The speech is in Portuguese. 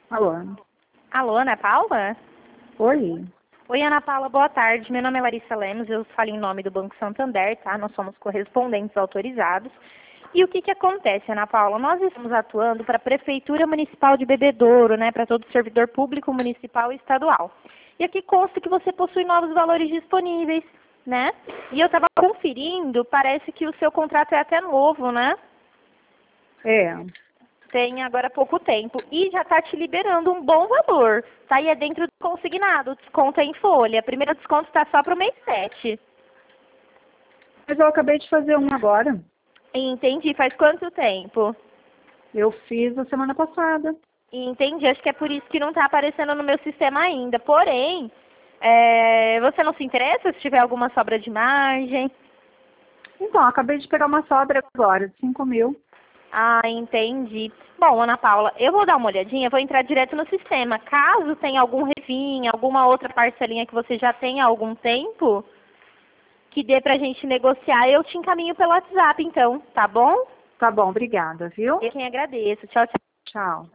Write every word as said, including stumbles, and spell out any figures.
Alô? Alô, Ana Paula? Oi? Oi, Ana Paula, boa tarde. Meu nome é Larissa Lemos, eu falo em nome do Banco Santander, tá? Nós somos correspondentes autorizados. E o que que acontece, Ana Paula? Nós estamos atuando para a Prefeitura Municipal de Bebedouro, né? Para todo servidor público municipal e estadual. E aqui consta que você possui novos valores disponíveis, né? E eu estava conferindo, parece que o seu contrato é até novo, né? É. Tem agora pouco tempo e já está te liberando um bom valor, tá? E é dentro do consignado, o desconto é em folha. Primeiro desconto está só para o mês sete. Mas eu acabei de fazer um agora. Entendi. Faz quanto tempo? Eu fiz a semana passada. Entendi. Acho que é por isso que não está aparecendo no meu sistema ainda. Porém, é, você não se interessa se tiver alguma sobra de margem? Então, acabei de pegar uma sobra agora, de cinco mil. Ah, entendi. Bom, Ana Paula, eu vou dar uma olhadinha, vou entrar direto no sistema. Caso tenha algum refim, alguma outra parcelinha que você já tenha há algum tempo, que dê pra gente negociar, eu te encaminho pelo WhatsApp, então, tá bom? Tá bom, obrigada, viu? Eu quem agradeço. Tchau, tchau. Tchau.